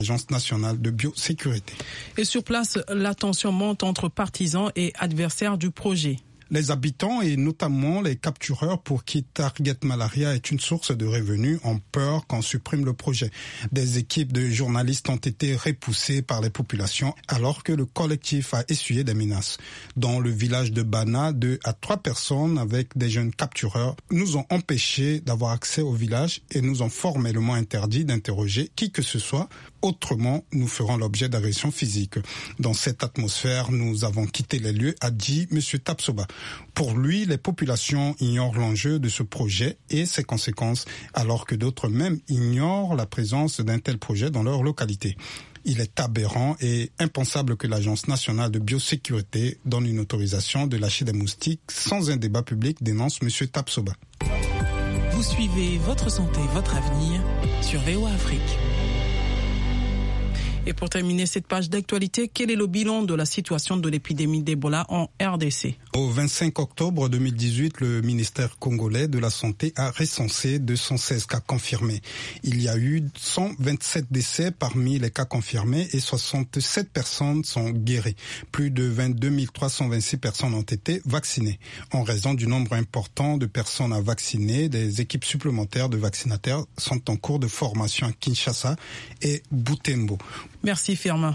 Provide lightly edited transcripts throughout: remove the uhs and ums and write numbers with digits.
l'Agence nationale de biosécurité. Et sur place, la tension monte entre partisans et adversaires du projet. Les habitants et notamment les captureurs pour qui Target Malaria est une source de revenus ont peur qu'on supprime le projet. Des équipes de journalistes ont été repoussées par les populations alors que le collectif a essuyé des menaces. Dans le village de Bana, 2 à 3 personnes avec des jeunes captureurs nous ont empêchés d'avoir accès au village et nous ont formellement interdit d'interroger qui que ce soit. Autrement, nous ferons l'objet d'agressions physiques. Dans cette atmosphère, nous avons quitté les lieux, a dit M. Tapsoba. Pour lui, les populations ignorent l'enjeu de ce projet et ses conséquences, alors que d'autres même ignorent la présence d'un tel projet dans leur localité. Il est aberrant et impensable que l'Agence nationale de biosécurité donne une autorisation de lâcher des moustiques sans un débat public, dénonce M. Tapsoba. Vous suivez Votre santé, votre avenir sur VOA Afrique. Et pour terminer cette page d'actualité, quel est le bilan de la situation de l'épidémie d'Ebola en RDC? Au 25 octobre 2018, le ministère congolais de la Santé a recensé 216 cas confirmés. Il y a eu 127 décès parmi les cas confirmés et 67 personnes sont guéries. Plus de 22 326 personnes ont été vaccinées. En raison du nombre important de personnes à vacciner, des équipes supplémentaires de vaccinateurs sont en cours de formation à Kinshasa et Butembo. Merci Firmin.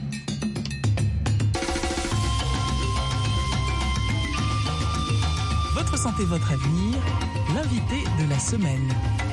Votre santé, votre avenir, l'invité de la semaine.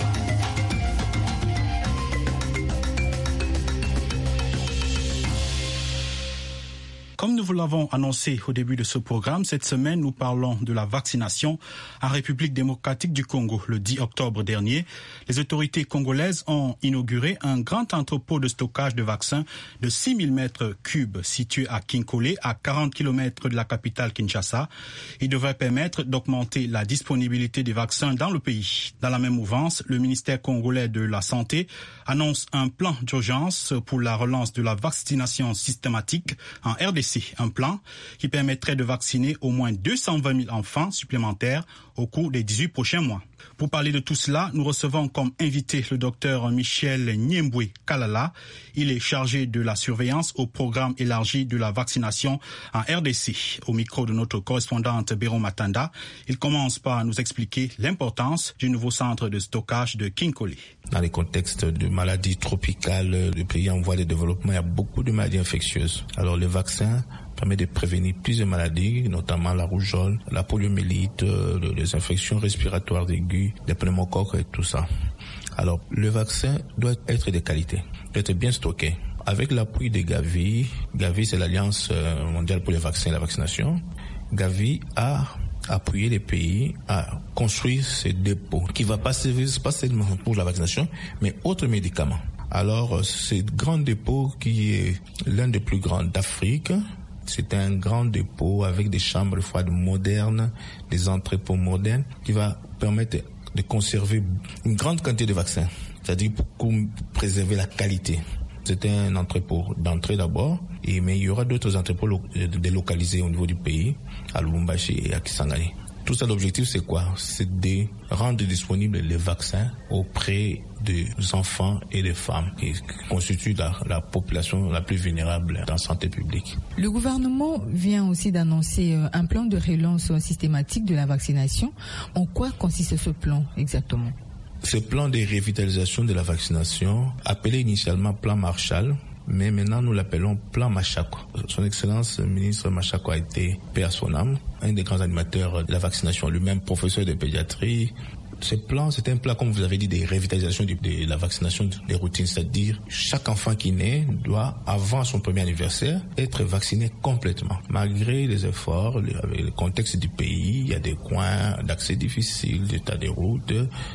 Comme nous vous l'avons annoncé au début de ce programme, cette semaine, nous parlons de la vaccination en République démocratique du Congo. Le 10 octobre dernier, les autorités congolaises ont inauguré un grand entrepôt de stockage de vaccins de 6000 mètres cubes situé à Kinkole, à 40 km de la capitale Kinshasa. Il devrait permettre d'augmenter la disponibilité des vaccins dans le pays. Dans la même mouvance, le ministère congolais de la Santé annonce un plan d'urgence pour la relance de la vaccination systématique en RDC. Un plan qui permettrait de vacciner au moins 220 000 enfants supplémentaires au cours des 18 prochains mois. Pour parler de tout cela, nous recevons comme invité le docteur Michel Niemboué Kalala. Il est chargé de la surveillance au programme élargi de la vaccination en RDC. Au micro de notre correspondante Béron Matanda, il commence par nous expliquer l'importance du nouveau centre de stockage de Kinkole. Dans les contextes de maladies tropicales, de pays en voie de développement, il y a beaucoup de maladies infectieuses. Alors le vaccin permet de prévenir plusieurs maladies, notamment la rougeole, la poliomyélite, les infections respiratoires aiguës, les pneumocoques et tout ça. Alors, le vaccin doit être de qualité, doit être bien stocké. Avec l'appui de Gavi, Gavi c'est l'Alliance mondiale pour les vaccins et la vaccination, Gavi a appuyé les pays à construire ces dépôts qui va pas servir pas seulement pour la vaccination, mais autres médicaments. Alors, ce grand dépôt qui est l'un des plus grands d'Afrique, c'est un grand dépôt avec des chambres froides modernes, des entrepôts modernes qui va permettre de conserver une grande quantité de vaccins, c'est-à-dire pour préserver la qualité. C'est un entrepôt d'entrée d'abord, mais il y aura d'autres entrepôts délocalisés au niveau du pays, à Lubumbashi et à Kisangani. Tout ça, l'objectif, c'est quoi? C'est de rendre disponibles les vaccins auprès des enfants et des femmes qui constituent la population la plus vulnérable dans la santé publique. Le gouvernement vient aussi d'annoncer un plan de relance systématique de la vaccination. En quoi consiste ce plan exactement? Ce plan de revitalisation de la vaccination, appelé initialement plan Marshall, mais maintenant nous l'appelons plan Machako. Son Excellence, le ministre Machako a été paix à son âme, un des grands animateurs de la vaccination, lui-même professeur de pédiatrie. Ce plan, c'est un plan, comme vous avez dit, de revitalisation de la vaccination des routines, c'est-à-dire chaque enfant qui naît doit, avant son premier anniversaire, être vacciné complètement. Malgré les efforts, avec le contexte du pays, il y a des coins d'accès difficiles, des tas de routes,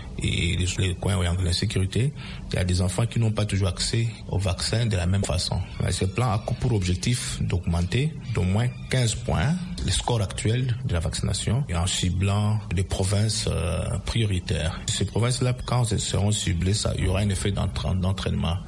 et les coins où il y a de l'insécurité, il y a des enfants qui n'ont pas toujours accès au vaccin de la même façon. Ce plan a pour objectif d'augmenter d'au moins 15 points le score actuel de la vaccination et en ciblant des provinces prioritaires. Ces provinces-là, quand elles seront ciblées, il y aura un effet d'entraînement.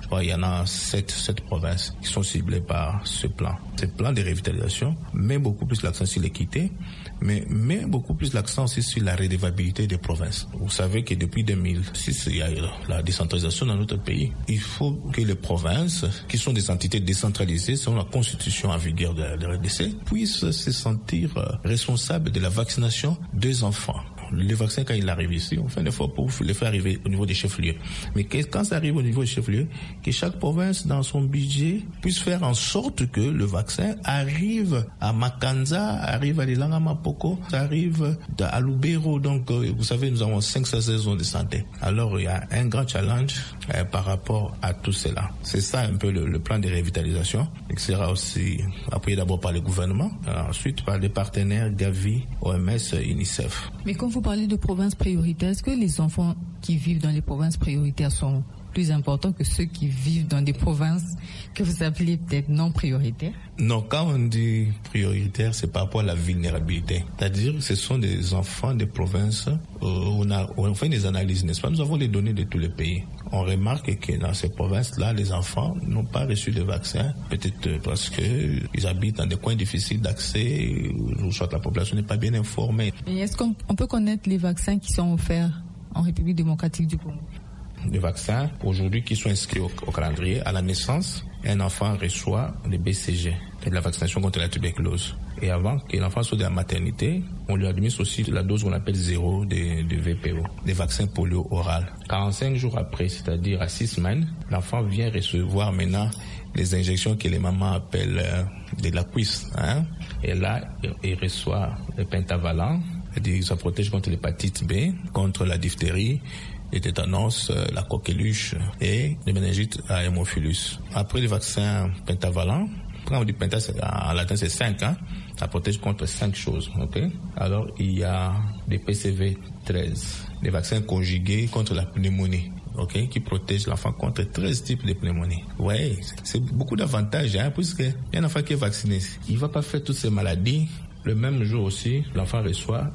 Il y en a 7 provinces qui sont ciblées par ce plan. Ce plan de revitalisation met beaucoup plus l'accent sur l'équité, mais met beaucoup plus l'accent aussi sur la redevabilité des provinces. Vous savez que depuis 2006, il y a la décentralisation dans notre pays. Il faut que les provinces, qui sont des entités décentralisées selon la constitution en vigueur de la RDC, puissent se sentir responsables de la vaccination des enfants. Le vaccin, quand il arrive ici, on fait un effort pour le faire arriver au niveau des chefs-lieux. Mais quand ça arrive au niveau des chefs-lieux, que chaque province, dans son budget, puisse faire en sorte que le vaccin arrive à Makanza, arrive à Lilanga Mapoko, ça arrive à Lubero. Donc, vous savez, nous avons 500 zones de santé. Alors, il y a un grand challenge par rapport à tout cela. C'est ça un peu le plan de revitalisation, qui sera aussi appuyé d'abord par le gouvernement, ensuite par les partenaires Gavi, OMS, UNICEF. Mais quand vous parlez de provinces prioritaires, est-ce que les enfants qui vivent dans les provinces prioritaires sont plus importants que ceux qui vivent dans des provinces que vous appelez peut-être non prioritaires? Non, quand on dit prioritaire, c'est par rapport à la vulnérabilité. C'est-à-dire que ce sont des enfants des provinces où on fait des analyses, n'est-ce pas? Nous avons les données de tous les pays. On remarque que dans ces provinces-là, les enfants n'ont pas reçu de vaccin, peut-être parce qu'ils habitent dans des coins difficiles d'accès, ou soit la population n'est pas bien informée. Et est-ce qu'on peut connaître les vaccins qui sont offerts en République démocratique du Congo? Les vaccins, aujourd'hui, qui sont inscrits au calendrier, à la naissance, un enfant reçoit le BCG, de la vaccination contre la tuberculose. Et avant que l'enfant soit de la maternité, on lui administre aussi la dose qu'on appelle 0 de VPO, des vaccins polio oral. 45 jours après, c'est-à-dire à 6 semaines, l'enfant vient recevoir maintenant les injections que les mamans appellent de la cuisse. Et là, il reçoit le pentavalent, c'est-à-dire ça protège contre l'hépatite B, contre la diphtérie, le tétanos, la coqueluche et le méningite à hémophilus. Après le vaccin pentavalent, quand on dit penta, en latin c'est 5, ça protège contre 5 choses. Okay? Alors il y a des PCV 13, des vaccins conjugués contre la pneumonie. Okay, qui protège l'enfant contre 13 types de pneumonie. Ouais, c'est beaucoup d'avantages, puisque un enfant qui est vacciné, il ne va pas faire toutes ces maladies. Le même jour aussi, l'enfant reçoit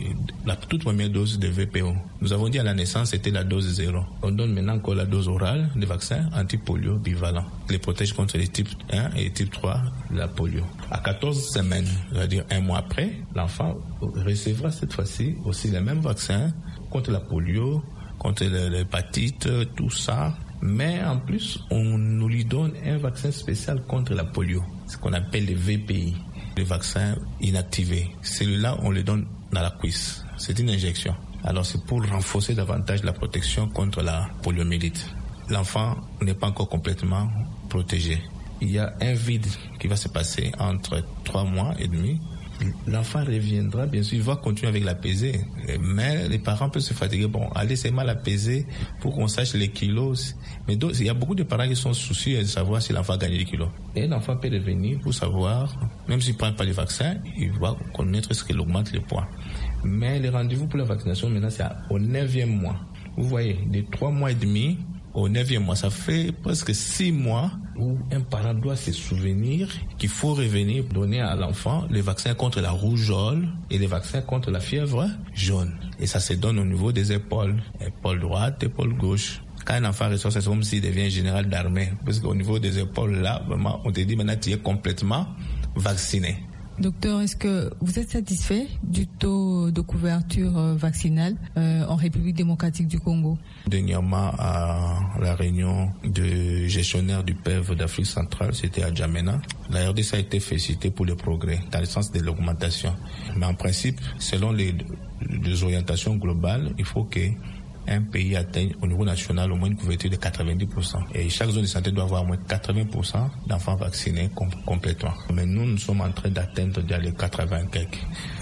la toute première dose de VPO. Nous avons dit à la naissance, c'était la dose 0. On donne maintenant encore la dose orale de vaccin anti-polio bivalent. Il les protège contre les types 1 et type 3 de la polio. À 14 semaines, c'est-à-dire un mois après, l'enfant recevra cette fois-ci aussi les mêmes vaccins contre la polio, contre l'hépatite, tout ça. Mais en plus, on nous lui donne un vaccin spécial contre la polio, ce qu'on appelle le VPI, le vaccin inactivé. Celui-là, on le donne dans la cuisse. C'est une injection. Alors, c'est pour renforcer davantage la protection contre la poliomyélite. L'enfant n'est pas encore complètement protégé. Il y a un vide qui va se passer entre 3 mois et demi. L'enfant reviendra, bien sûr, il va continuer avec la pesée, mais les parents peuvent se fatiguer. Bon, allez, c'est mal à peser pour qu'on sache les kilos. Mais il y a beaucoup de parents qui sont soucieux de savoir si l'enfant a gagné des kilos. Et l'enfant peut revenir pour savoir, même s'il ne prend pas les vaccins, il va connaître ce qu'il augmente le poids. Mais les rendez-vous pour la vaccination, maintenant, c'est au 9e mois. Vous voyez, de 3 mois et demi au 9e mois, ça fait presque 6 mois où un parent doit se souvenir qu'il faut revenir donner à l'enfant les vaccins contre la rougeole et les vaccins contre la fièvre jaune. Et ça se donne au niveau des épaules, épaule droite, épaule gauche. Quand un enfant reçoit ça, c'est comme s'il devient général d'armée. Parce qu'au niveau des épaules, là, vraiment, on te dit maintenant tu es complètement vacciné. Docteur, est-ce que vous êtes satisfait du taux de couverture vaccinale en République démocratique du Congo? Dernièrement, à la réunion de gestionnaire du PEV d'Afrique centrale, c'était à Djamena, la RDC a été félicitée pour le progrès dans le sens de l'augmentation. Mais en principe, selon les orientations globales, il faut qu'un pays atteigne au niveau national au moins une couverture de 90%. Et chaque zone de santé doit avoir au moins 80% d'enfants vaccinés complètement. Mais nous sommes en train d'atteindre les 80 quelques.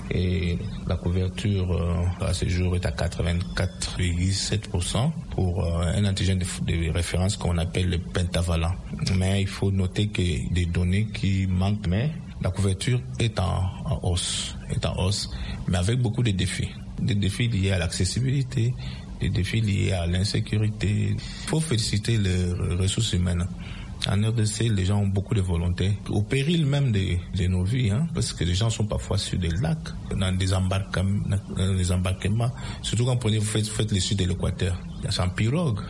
Et la couverture à ce jour est à 84,7% pour un antigène de référence qu'on appelle le pentavalent. Mais il faut noter que des données qui manquent, mais la couverture est en hausse, mais avec beaucoup de défis. Des défis liés à l'accessibilité, des défis liés à l'insécurité. Il faut féliciter les ressources humaines. En RDC, les gens ont beaucoup de volonté, au péril même de nos vies, parce que les gens sont parfois sur des lacs, dans des embarquements, surtout quand vous faites le sud de l'Équateur. C'est en pirogue.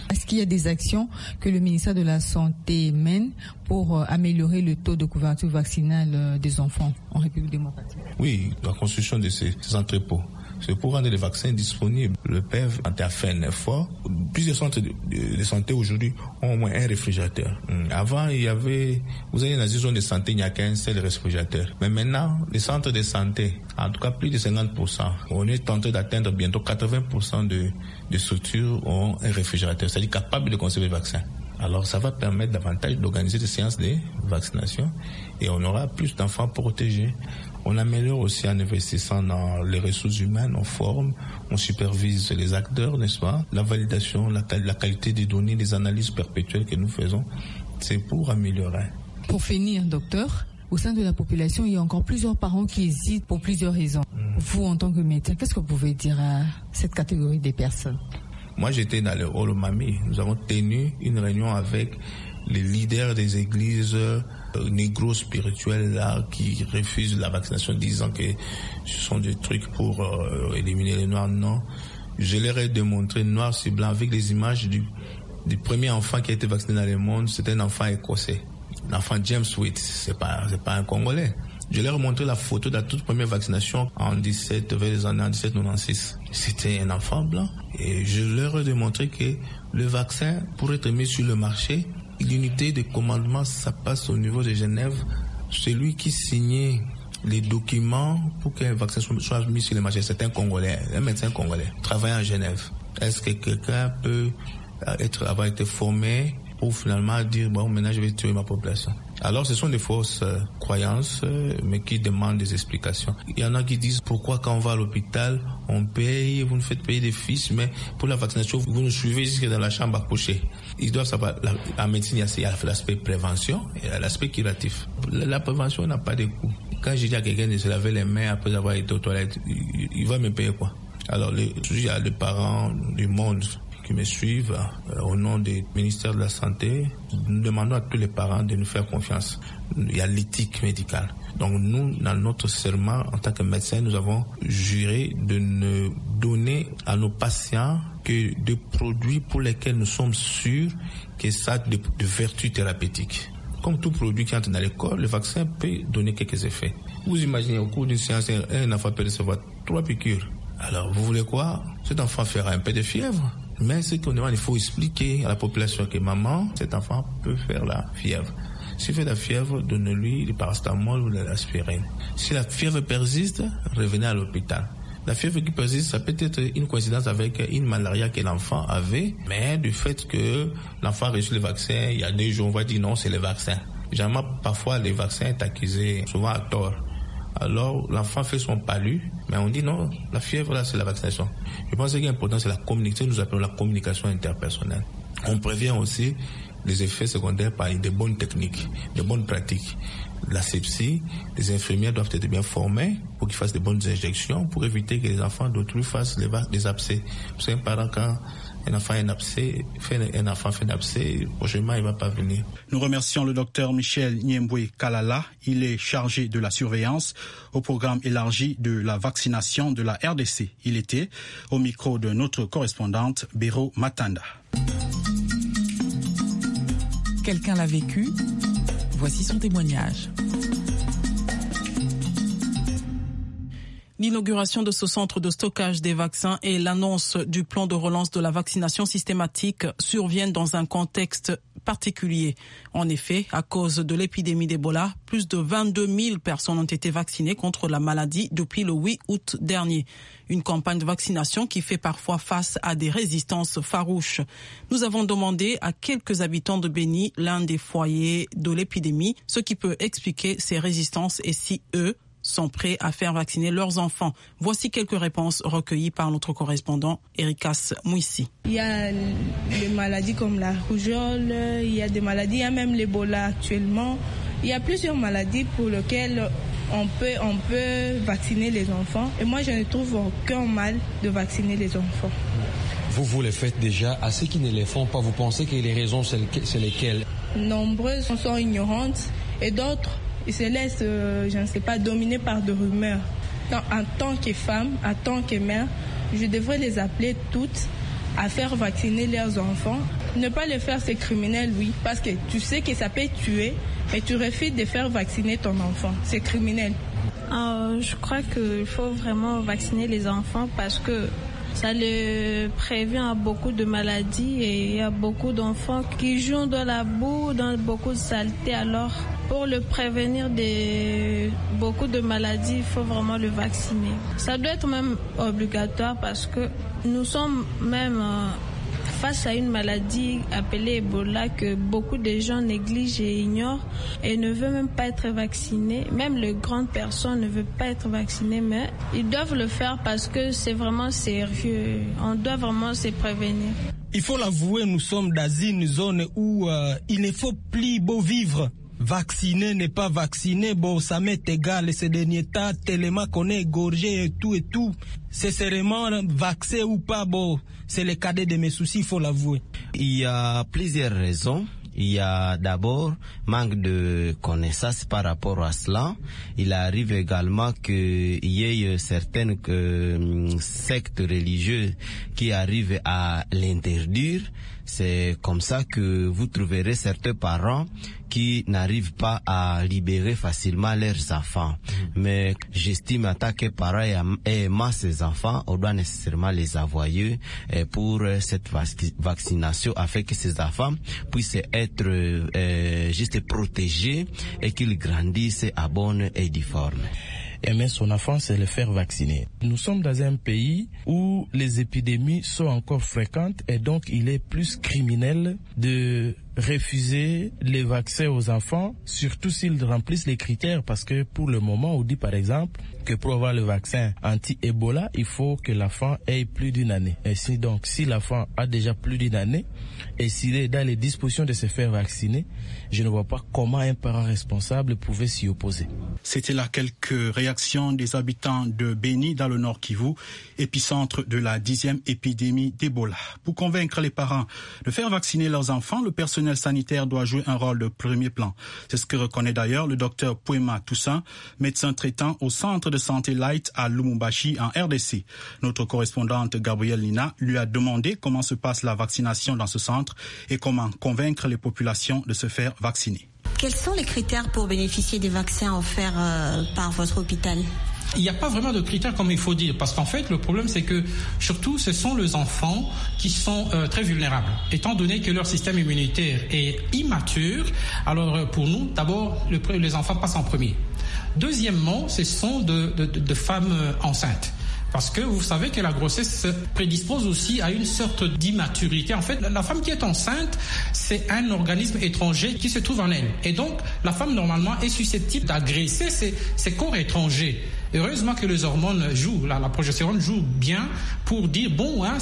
Est-ce qu'il y a des actions que le ministère de la Santé mène pour améliorer le taux de couverture vaccinale des enfants en République démocratique? Oui, la construction de ces entrepôts. C'est pour rendre les vaccins disponibles. Le PEV a fait un effort. Plusieurs centres de santé aujourd'hui ont au moins un réfrigérateur. Avant, vous avez dans les zones de santé, il n'y a qu'un seul réfrigérateur. Mais maintenant, les centres de santé, en tout cas plus de 50%, on est tenté d'atteindre bientôt 80% de structures ont un réfrigérateur, c'est-à-dire capable de conserver le vaccin. Alors ça va permettre davantage d'organiser des séances de vaccination et on aura plus d'enfants protégés. On améliore aussi en investissant dans les ressources humaines, on forme, on supervise les acteurs, n'est-ce pas? La validation, la qualité des données, les analyses perpétuelles que nous faisons, c'est pour améliorer. Pour finir, docteur, au sein de la population, il y a encore plusieurs parents qui hésitent pour plusieurs raisons. Vous, en tant que médecin, qu'est-ce que vous pouvez dire à cette catégorie des personnes? Moi, j'étais dans le Hall Mami. Nous avons tenu une réunion avec les leaders des églises négro-spirituelles là qui refusent la vaccination, disant que ce sont des trucs pour éliminer les noirs. Non, je leur ai démontré noir sur blanc avec les images du premier enfant qui a été vacciné dans le monde. C'était un enfant écossais, l'enfant James Witt. C'est pas un Congolais. Je leur ai montré la photo de la toute première vaccination vers les années 1796. C'était un enfant blanc. Et je leur ai démontré que le vaccin, pour être mis sur le marché, l'unité de commandement, ça passe au niveau de Genève. Celui qui signait les documents pour qu'un vaccin soit mis sur le marché, c'est un Congolais, un médecin congolais, travaillant à Genève. Est-ce que quelqu'un peut avoir été formé pour finalement dire, bon, maintenant je vais tuer ma population? Alors ce sont des fausses croyances, mais qui demandent des explications. Il y en a qui disent, pourquoi quand on va à l'hôpital, on paye, vous nous faites payer des fiches, mais pour la vaccination, vous nous suivez jusque dans la chambre à coucher. Ils doivent savoir, en médecine, il y a l'aspect prévention et l'aspect curatif. La prévention n'a pas de coût. Quand je dis à quelqu'un de se laver les mains après avoir été aux toilettes, il va me payer quoi? Alors, il y a les parents du monde qui me suivent, au nom du ministère de la Santé, nous demandons à tous les parents de nous faire confiance. Il y a l'éthique médicale. Donc nous, dans notre serment, en tant que médecin, nous avons juré de ne donner à nos patients que des produits pour lesquels nous sommes sûrs que ça a de vertus thérapeutiques. Comme tout produit qui entre dans le corps, le vaccin peut donner quelques effets. Vous imaginez, au cours d'une séance, un enfant peut recevoir 3 piqûres. Alors, vous voulez quoi? Cet enfant fera un peu de fièvre. Mais ce qu'on demande, il faut expliquer à la population que maman, cet enfant peut faire la fièvre. S'il fait la fièvre, donnez-lui du paracétamol ou de l'aspirine. Si la fièvre persiste, revenez à l'hôpital. La fièvre qui persiste, ça peut être une coïncidence avec une malaria que l'enfant avait, mais du fait que l'enfant a reçu le vaccin, il y a 2 jours, on va dire non, c'est le vaccin. Généralement, parfois, le vaccin est accusé, souvent à tort. Alors, l'enfant fait son palu, mais on dit non, la fièvre là, c'est la vaccination. Je pense que ce qui est important, c'est la communication, nous appelons la communication interpersonnelle. On prévient aussi les effets secondaires par de bonnes techniques, de bonnes pratiques. La sepsie, les infirmières doivent être bien formées pour qu'ils fassent de bonnes injections, pour éviter que les enfants d'autrui fassent des abcès. Parce qu'un parent, quand un enfant fait un abcès, prochainement, il ne va pas venir. Nous remercions le docteur Michel Niemboué Kalala. Il est chargé de la surveillance au programme élargi de la vaccination de la RDC. Il était au micro de notre correspondante Béro Matanda. Quelqu'un l'a vécu. Voici son témoignage. L'inauguration de ce centre de stockage des vaccins et l'annonce du plan de relance de la vaccination systématique surviennent dans un contexte particulier. En effet, à cause de l'épidémie d'Ebola, plus de 22 000 personnes ont été vaccinées contre la maladie depuis le 8 août dernier. Une campagne de vaccination qui fait parfois face à des résistances farouches. Nous avons demandé à quelques habitants de Béni, l'un des foyers de l'épidémie, ce qui peut expliquer ces résistances et si eux sont prêts à faire vacciner leurs enfants. Voici quelques réponses recueillies par notre correspondant Erikas Mouissi. Il y a des maladies comme la rougeole, il y a des maladies, il y a même l'Ebola actuellement. Il y a plusieurs maladies pour lesquelles on peut vacciner les enfants. Et moi, je ne trouve aucun mal de vacciner les enfants. Vous les faites déjà. À ceux qui ne les font pas, vous pensez que les raisons, c'est lesquelles? Nombreuses sont ignorantes et d'autres ils se laissent, je ne sais pas, dominer par des rumeurs. En tant que femme, en tant que mère, je devrais les appeler toutes à faire vacciner leurs enfants. Ne pas le faire, c'est criminel, oui, parce que tu sais que ça peut tuer, mais tu refuses de faire vacciner ton enfant. C'est criminel. Je crois qu'il faut vraiment vacciner les enfants parce que ça les prévient à beaucoup de maladies et il y a beaucoup d'enfants qui jouent dans la boue, dans beaucoup de saleté. Alors, pour le prévenir de beaucoup de maladies, il faut vraiment le vacciner. Ça doit être même obligatoire parce que nous sommes même face à une maladie appelée Ebola que beaucoup de gens négligent et ignorent et ne veulent même pas être vaccinés. Même les grandes personnes ne veulent pas être vaccinées, mais ils doivent le faire parce que c'est vraiment sérieux. On doit vraiment se prévenir. Il faut l'avouer, nous sommes dans une zone où il ne faut plus beau vivre. Vacciner n'est pas vacciner, bon, ça m'est égal. Ces derniers temps, tellement qu'on est égorgé et tout. C'est seulement vaccin ou pas, bon, c'est le cadet de mes soucis, il faut l'avouer. Il y a plusieurs raisons. Il y a d'abord manque de connaissances par rapport à cela. Il arrive également qu'il y ait certaines sectes religieuses qui arrivent à l'interdire. C'est comme ça que vous trouverez certains parents qui n'arrivent pas à libérer facilement leurs enfants. Mais j'estime en tant que parent aimant ses enfants, on doit nécessairement les envoyer pour cette vaccination afin que ces enfants puissent être juste protégés et qu'ils grandissent à bonne et due forme. Aimer son enfant, c'est le faire vacciner. Nous sommes dans un pays où les épidémies sont encore fréquentes et donc il est plus criminel de refuser les vaccins aux enfants, surtout s'ils remplissent les critères, parce que pour le moment, on dit par exemple que pour avoir le vaccin anti-Ebola, il faut que l'enfant ait plus d'une année. Et si l'enfant a déjà plus d'une année et s'il est dans les dispositions de se faire vacciner, je ne vois pas comment un parent responsable pouvait s'y opposer. C'était là quelques réactions des habitants de Beni dans le Nord Kivu, épicentre de la 10e épidémie d'Ebola. Pour convaincre les parents de faire vacciner leurs enfants, le personnel sanitaire doit jouer un rôle de premier plan. C'est ce que reconnaît d'ailleurs le docteur Pouema Toussaint, médecin traitant au centre de santé Light à Lumumbashi en RDC. Notre correspondante Gabrielle Lina lui a demandé comment se passe la vaccination dans ce centre et comment convaincre les populations de se faire vacciner. Quels sont les critères pour bénéficier des vaccins offerts par votre hôpital ? Il n'y a pas vraiment de critères comme il faut dire, parce qu'en fait le problème c'est que surtout ce sont les enfants qui sont très vulnérables, étant donné que leur système immunitaire est immature. Alors pour nous, d'abord les enfants passent en premier. Deuxièmement, ce sont de femmes enceintes. Parce que vous savez que la grossesse prédispose aussi à une sorte d'immaturité. En fait, la femme qui est enceinte, c'est un organisme étranger qui se trouve en elle. Et donc, la femme, normalement, est susceptible d'agresser ses corps étrangers. Heureusement que les hormones jouent, la progestérone joue bien pour dire, bon, hein,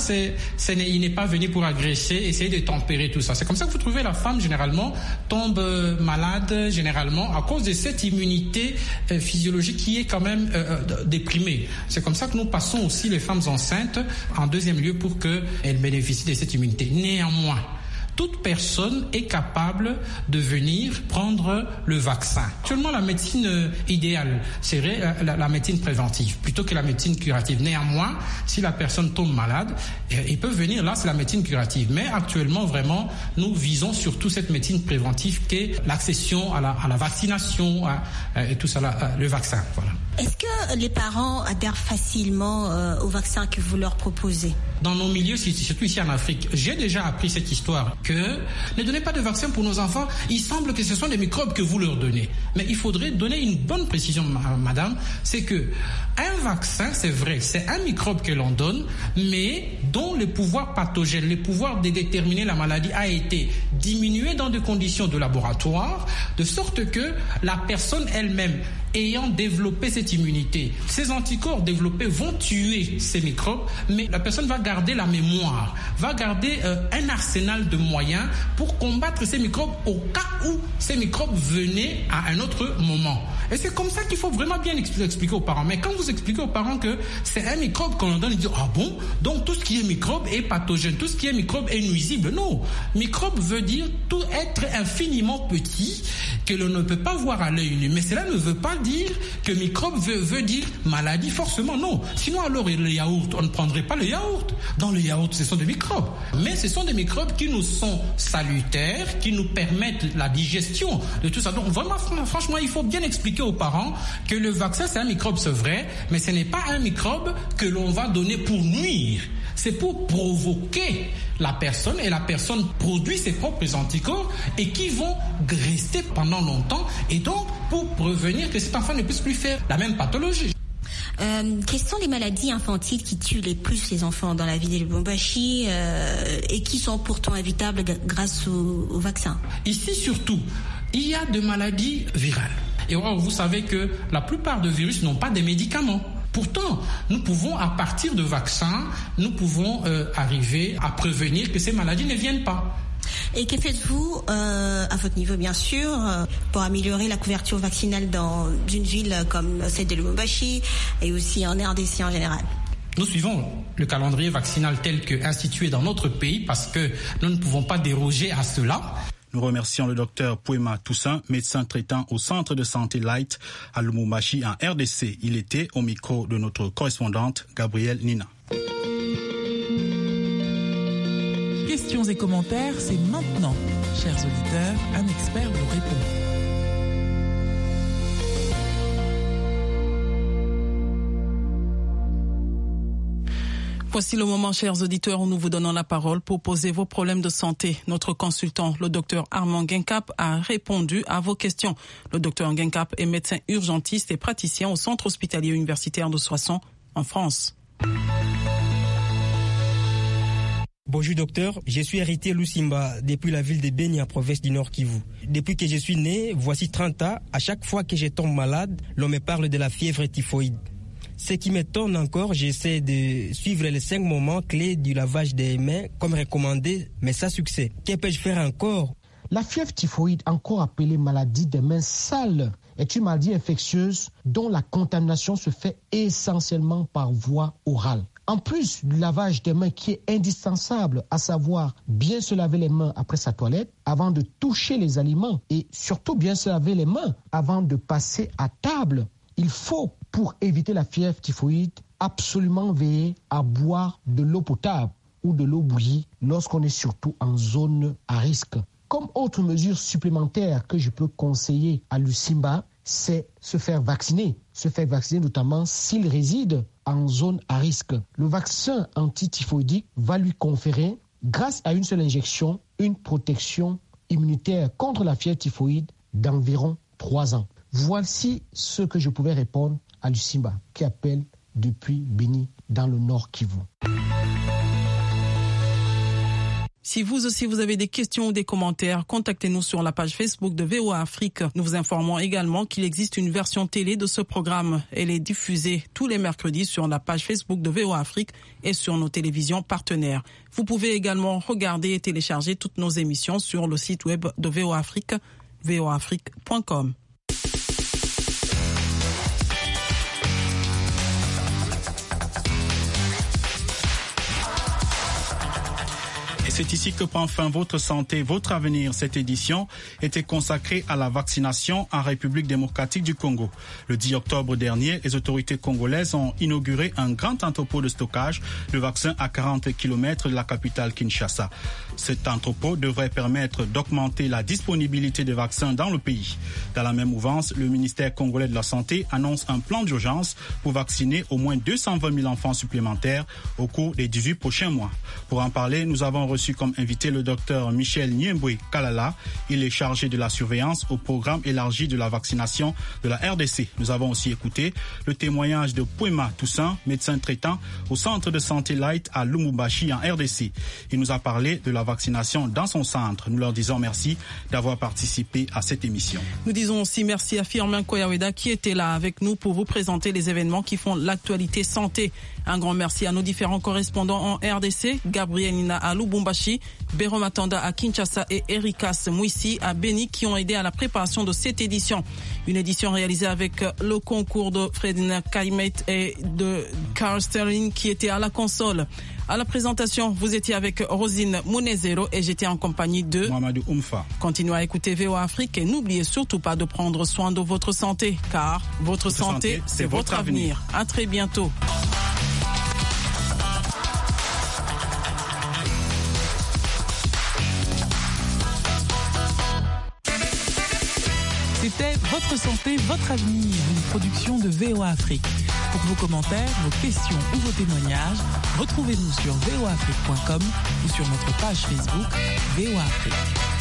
il n'est pas venu pour agresser, essayer de tempérer tout ça. C'est comme ça que vous trouvez la femme, généralement, tombe malade, généralement, à cause de cette immunité physiologique qui est quand même déprimée. C'est comme ça que nous passons aussi les femmes enceintes en deuxième lieu pour qu'elles bénéficient de cette immunité. Néanmoins, toute personne est capable de venir prendre le vaccin. Actuellement, la médecine idéale serait la médecine préventive plutôt que la médecine curative. Néanmoins, si la personne tombe malade, il peut venir, là c'est la médecine curative. Mais actuellement, vraiment, nous visons surtout cette médecine préventive qui est l'accession à la vaccination et tout ça, le vaccin. Voilà. Est-ce que les parents adhèrent facilement au vaccin que vous leur proposez ? Dans nos milieux, surtout ici en Afrique, j'ai déjà appris cette histoire que ne donnez pas de vaccin pour nos enfants. Il semble que ce sont des microbes que vous leur donnez. Mais il faudrait donner une bonne précision, madame. C'est que un vaccin, c'est vrai, c'est un microbe que l'on donne, mais dont le pouvoir pathogène, le pouvoir de déterminer la maladie a été diminué dans des conditions de laboratoire, de sorte que la personne elle-même ayant développé cette immunité, ces anticorps développés vont tuer ces microbes, mais la personne va garder la mémoire, va garder un arsenal de moyens pour combattre ces microbes au cas où ces microbes venaient à un autre moment. Et c'est comme ça qu'il faut vraiment bien expliquer aux parents. Mais quand vous expliquez aux parents que c'est un microbe qu'on leur donne, ils disent « Ah bon ? Donc tout ce qui est microbe est pathogène, tout ce qui est microbe est nuisible. » Non, microbe veut dire tout être infiniment petit que l'on ne peut pas voir à l'œil nu. Mais cela ne veut pas dire que microbe veut dire maladie forcément, non. Sinon alors le yaourt, on ne prendrait pas le yaourt. Dans le yaourt, ce sont des microbes. Mais ce sont des microbes qui nous sont salutaires, qui nous permettent la digestion de tout ça. Donc vraiment, franchement, il faut bien expliquer aux parents que le vaccin, c'est un microbe, c'est vrai, mais ce n'est pas un microbe que l'on va donner pour nuire. C'est pour provoquer la personne et la personne produit ses propres anticorps et qui vont rester pendant longtemps et donc pour prévenir que cet enfant ne puisse plus faire la même pathologie. Quelles sont les maladies infantiles qui tuent les plus les enfants dans la ville de Lubumbashi et qui sont pourtant évitables grâce au vaccin? Ici surtout, il y a des maladies virales. Et vous savez que la plupart des virus n'ont pas de médicaments. Pourtant, nous pouvons, à partir de vaccins, nous pouvons arriver à prévenir que ces maladies ne viennent pas. Et que faites-vous, à votre niveau bien sûr, pour améliorer la couverture vaccinale dans une ville comme celle de Lubumbashi et aussi en RDC en général? Nous suivons le calendrier vaccinal tel que institué dans notre pays parce que nous ne pouvons pas déroger à cela. Nous remercions le docteur Pouema Toussaint, médecin traitant au centre de santé Light à Lubumbashi en RDC. Il était au micro de notre correspondante Gabrielle Nina. Questions et commentaires, c'est maintenant. Chers auditeurs, un expert vous répond. Voici le moment, chers auditeurs, où nous vous donnons la parole pour poser vos problèmes de santé. Notre consultant, le docteur Armand Guincap, a répondu à vos questions. Le docteur Guincap est médecin urgentiste et praticien au centre hospitalier universitaire de Soissons, en France. Bonjour docteur, je suis héritier Lusimba depuis la ville de Beni en province du Nord Kivu. Depuis que je suis né, voici 30 ans, à chaque fois que je tombe malade, l'on me parle de la fièvre typhoïde. Ce qui m'étonne encore, j'essaie de suivre les 5 moments clés du lavage des mains comme recommandé, mais sans succès. Que peux-je faire encore? La fièvre typhoïde, encore appelée maladie des mains sales, est une maladie infectieuse dont la contamination se fait essentiellement par voie orale. En plus du lavage des mains qui est indispensable, à savoir bien se laver les mains après sa toilette, avant de toucher les aliments et surtout bien se laver les mains avant de passer à table, il faut, pour éviter la fièvre typhoïde, absolument veiller à boire de l'eau potable ou de l'eau bouillie lorsqu'on est surtout en zone à risque. Comme autre mesure supplémentaire que je peux conseiller à Lusimba, c'est se faire vacciner. Se faire vacciner notamment s'il réside en zone à risque. Le vaccin antityphoïdique va lui conférer, grâce à une seule injection, une protection immunitaire contre la fièvre typhoïde d'environ 3 ans. Voici ce que je pouvais répondre à Lusimba, qui appelle depuis Beni, dans le Nord Kivu. Si vous aussi vous avez des questions ou des commentaires, contactez-nous sur la page Facebook de VOA Afrique. Nous vous informons également qu'il existe une version télé de ce programme. Elle est diffusée tous les mercredis sur la page Facebook de VOA Afrique et sur nos télévisions partenaires. Vous pouvez également regarder et télécharger toutes nos émissions sur le site web de VOA Afrique, voaafrique.com. C'est ici que prend fin votre santé, votre avenir. Cette édition était consacrée à la vaccination en République démocratique du Congo. Le 10 octobre dernier, les autorités congolaises ont inauguré un grand entrepôt de stockage de vaccins à 40 km de la capitale Kinshasa. Cet entrepôt devrait permettre d'augmenter la disponibilité des vaccins dans le pays. Dans la même mouvance, le ministère congolais de la Santé annonce un plan d'urgence pour vacciner au moins 220 000 enfants supplémentaires au cours des 18 prochains mois. Pour en parler, nous avons reçu comme invité le docteur Michel Niemboué Kalala. Il est chargé de la surveillance au programme élargi de la vaccination de la RDC. Nous avons aussi écouté le témoignage de Pouema Toussaint, médecin traitant au centre de santé Light à Lubumbashi en RDC. Il nous a parlé de la vaccination dans son centre. Nous leur disons merci d'avoir participé à cette émission. Nous disons aussi merci à Firmin Koyaweda qui était là avec nous pour vous présenter les événements qui font l'actualité santé. Un grand merci à nos différents correspondants en RDC, Gabriel Nina à Lubumbashi, Béro Matanda à Kinshasa et Erikas Mouissi à Beni qui ont aidé à la préparation de cette édition. Une édition réalisée avec le concours de Fredina Kaimet et de Carl Sterling qui était à la console. À la présentation, vous étiez avec Rosine Mounezero et j'étais en compagnie de Mamadou Oumfa. Continuez à écouter VOA Afrique et n'oubliez surtout pas de prendre soin de votre santé, car votre santé, c'est votre avenir. À très bientôt. C'était Votre santé, votre avenir, une production de VOA Afrique. Pour vos commentaires, vos questions ou vos témoignages, retrouvez-nous sur voaafrique.com ou sur notre page Facebook VOA Afrique.